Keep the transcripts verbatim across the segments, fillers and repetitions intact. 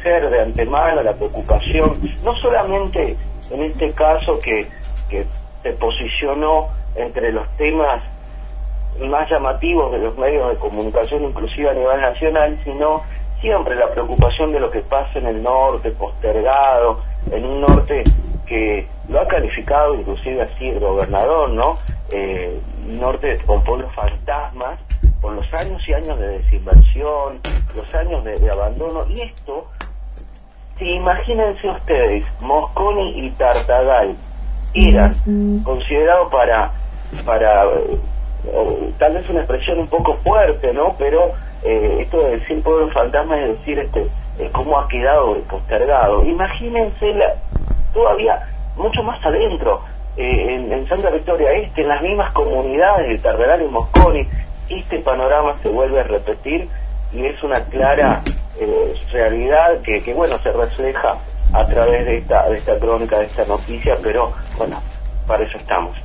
agradecer de antemano la preocupación, no solamente en este caso que, que se posicionó entre los temas más llamativos de los medios de comunicación, inclusive a nivel nacional, sino siempre la preocupación de lo que pasa en el norte, postergado, en un norte que lo ha calificado inclusive así el gobernador, ¿no? Eh, norte con pueblos fantasmas, por los años y años de desinversión, los años de, de abandono, y esto, si imagínense ustedes, Mosconi y Tartagal eran considerados para, para o, tal vez una expresión un poco fuerte, ¿no? Pero eh, esto de decir pueblo fantasma es decir este eh, cómo ha quedado postergado. Imagínense la, todavía mucho más adentro, eh, en, en Santa Victoria Este, en las mismas comunidades de Tartagal y Mosconi, este panorama se vuelve a repetir y es una clara eh, realidad que, que bueno se refleja a través de esta de esta crónica, de esta noticia, pero bueno, para eso estamos.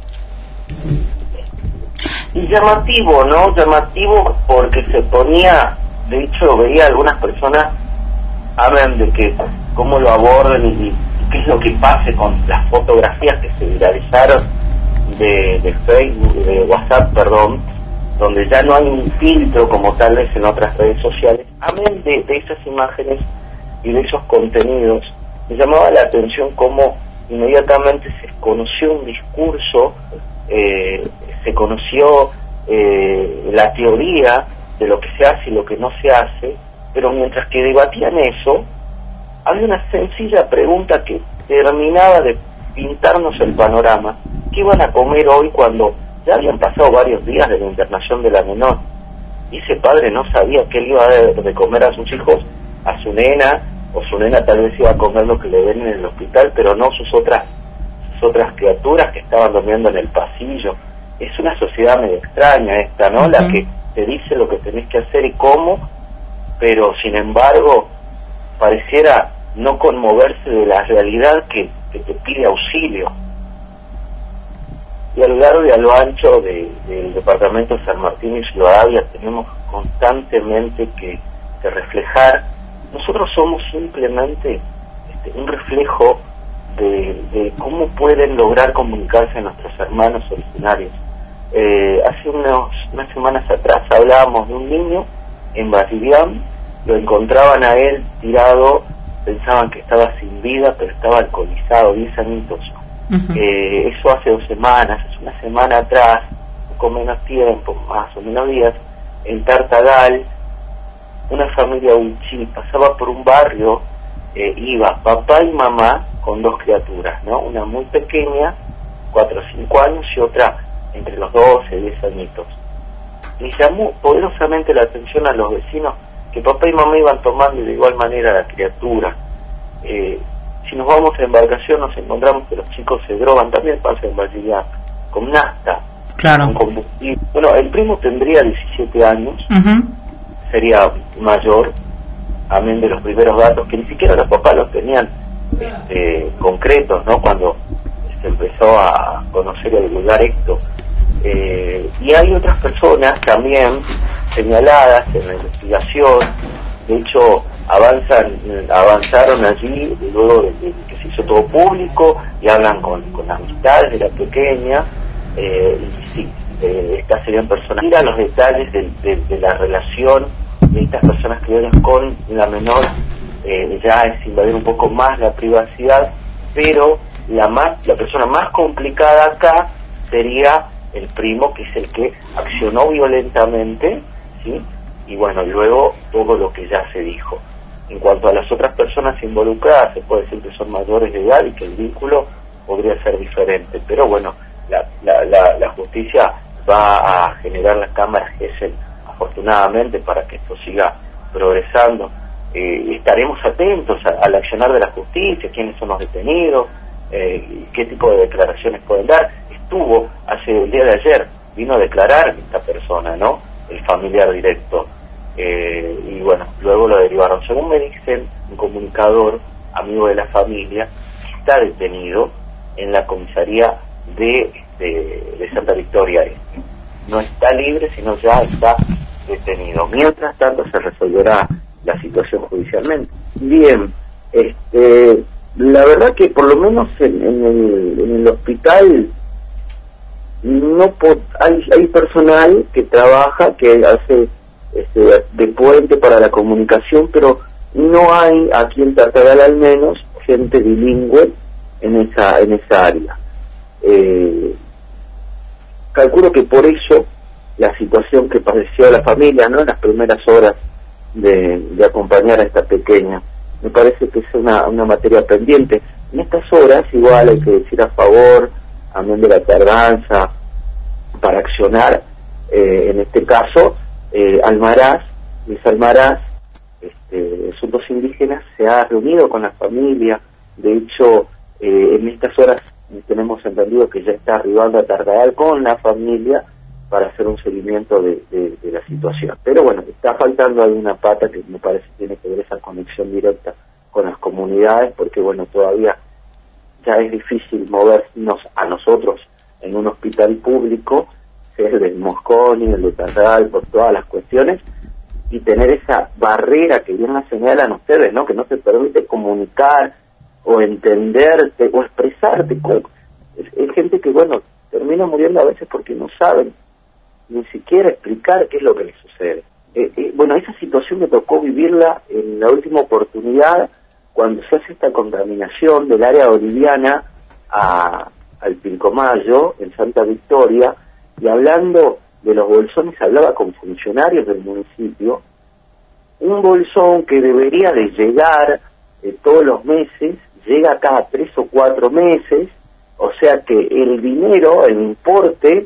Y llamativo, ¿no? Llamativo porque se ponía, de hecho veía algunas personas hablan de que cómo lo abordan y, y qué es lo que pase con las fotografías que se viralizaron de, de Facebook, de WhatsApp, perdón, donde ya no hay un filtro como tal vez en otras redes sociales. Amén de, de esas imágenes y de esos contenidos, me llamaba la atención cómo inmediatamente se conoció un discurso, eh, se conoció eh, la teoría de lo que se hace y lo que no se hace, pero mientras que debatían eso, había una sencilla pregunta que terminaba de pintarnos el panorama. ¿Qué iban a comer hoy cuando ya habían pasado varios días de la internación de la menor? Y ese padre no sabía qué le iba a dar de comer a sus hijos, a su nena, o su nena tal vez iba a comer lo que le ven en el hospital, pero no sus otras sus otras criaturas que estaban durmiendo en el pasillo. Es una sociedad medio extraña esta, ¿no? Uh-huh. La que te dice lo que tenés que hacer y cómo, pero sin embargo pareciera no conmoverse de la realidad que, que te pide auxilio. Y a lo largo y a lo ancho de, del departamento de San Martín y Rivadavia tenemos constantemente que, que reflejar. Nosotros somos simplemente este, un reflejo de, de cómo pueden lograr comunicarse nuestros hermanos originarios. Eh, hace unos, unas semanas atrás hablábamos de un niño en Baribián, lo encontraban a él tirado, pensaban que estaba sin vida, pero estaba alcoholizado, diez añitos. Uh-huh. Eh, eso hace dos semanas, hace una semana atrás, un poco menos tiempo, más o menos días, en Tartagal, una familia Uchi pasaba por un barrio, eh, iba papá y mamá con dos criaturas, ¿no? Una muy pequeña, cuatro o cinco años, y otra entre los doce y diez añitos. Y llamó poderosamente la atención a los vecinos que papá y mamá iban tomando de igual manera a la criatura. Eh, si nos vamos a embarcación nos encontramos que los chicos se drogan, también pasa en Vallenar, con nafta, claro, con combustible. Bueno, el primo tendría diecisiete años, uh-huh. Sería mayor, amén de los primeros datos, que ni siquiera los papás los tenían este, concretos, ¿no? Cuando se empezó a conocer y a divulgar esto. Eh, y hay otras personas también señaladas en la investigación, de hecho avanzan avanzaron allí luego de, de que se hizo todo público y hablan con, con amistades de la pequeña, eh, y sí, eh, estas serían personas. Mira los detalles de, de, de la relación de estas personas criollas con la menor, eh, ya es invadir un poco más la privacidad, pero la más la persona más complicada acá sería el primo, que es el que accionó violentamente, ¿sí? Y bueno, luego todo lo que ya se dijo. En cuanto a las otras personas involucradas, se puede decir que son mayores de edad y que el vínculo podría ser diferente, pero bueno, la, la, la, la justicia va a generar las cámaras que es el, afortunadamente, para que esto siga progresando. Eh, estaremos atentos a, al accionar de la justicia, quiénes son los detenidos, eh, qué tipo de declaraciones pueden dar. Estuvo hace el día de ayer, vino a declarar esta persona, ¿no? El familiar directo, eh, y bueno, luego lo derivaron. Según me dicen, un comunicador amigo de la familia está detenido en la comisaría de, de, de Santa Victoria Este. No está libre, sino ya está detenido. Mientras tanto se resolverá la situación judicialmente. Bien, este, la verdad que por lo menos en, en, el, en el hospital no hay, hay personal que trabaja, que hace este, de puente para la comunicación, pero no hay aquí en Tartagal al menos gente bilingüe en esa en esa área. Eh, calculo que por eso la situación que padeció la familia, ¿no?, en las primeras horas de, de acompañar a esta pequeña, me parece que es una, una materia pendiente. En estas horas igual hay que decir a favor, amén de la tardanza, para accionar, eh, en este caso, eh, Almaraz, Luis Almaraz, este, Asuntos Indígenas, se ha reunido con la familia. De hecho, eh, en estas horas tenemos entendido que ya está arribando a Tartagal con la familia para hacer un seguimiento de, de, de la situación. Pero bueno, está faltando alguna pata que me parece tiene que ver esa conexión directa con las comunidades, porque bueno, todavía ya es difícil movernos a nosotros en un hospital público, sea el de Mosconi, el de Tartagal, por todas las cuestiones, y tener esa barrera que bien la señalan ustedes, ¿no?, que no te permite comunicar o entenderte o expresarte. Es, es gente que, bueno, termina muriendo a veces porque no saben ni siquiera explicar qué es lo que les sucede. Eh, eh, bueno, esa situación me tocó vivirla en la última oportunidad cuando se hace esta contaminación del área boliviana a, al Pilcomayo, en Santa Victoria, y hablando de los bolsones, hablaba con funcionarios del municipio. Un bolsón que debería de llegar eh, todos los meses, llega cada tres o cuatro meses, o sea que el dinero, el importe,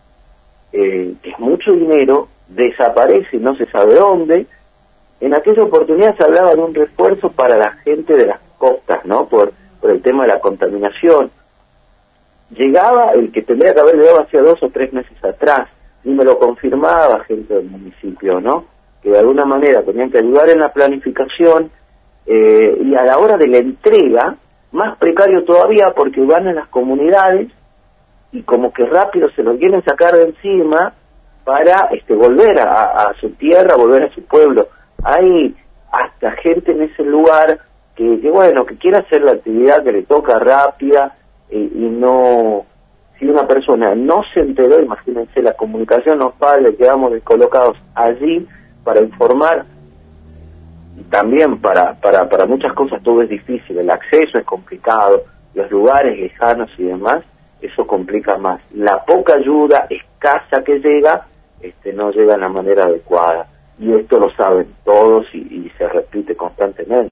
eh, que es mucho dinero, desaparece y no se sabe dónde. En aquella oportunidad se hablaba de un refuerzo para la gente de las costas, ¿no?, por, por el tema de la contaminación. Llegaba el que tendría que haber llegado hace dos o tres meses atrás, y me lo confirmaba gente del municipio, ¿no?, que de alguna manera tenían que ayudar en la planificación, eh, y a la hora de la entrega, más precario todavía, porque van a las comunidades y como que rápido se lo quieren sacar de encima para este volver a, a su tierra, volver a su pueblo. Hay hasta gente en ese lugar que, que bueno, que quiere hacer la actividad que le toca rápida, eh, y no, si una persona no se enteró, imagínense, la comunicación nos falla, quedamos descolocados allí para informar. Y también para, para, para muchas cosas todo es difícil, el acceso es complicado, los lugares lejanos y demás, eso complica más. La poca ayuda escasa que llega, este, no llega de la manera adecuada. Y esto lo saben todos y, y se repite constantemente.